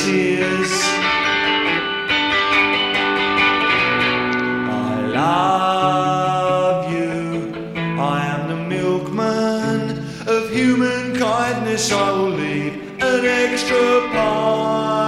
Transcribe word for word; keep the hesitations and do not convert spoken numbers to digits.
tears. I love you, I am the milkman of human kindness. I will leave an extra pie.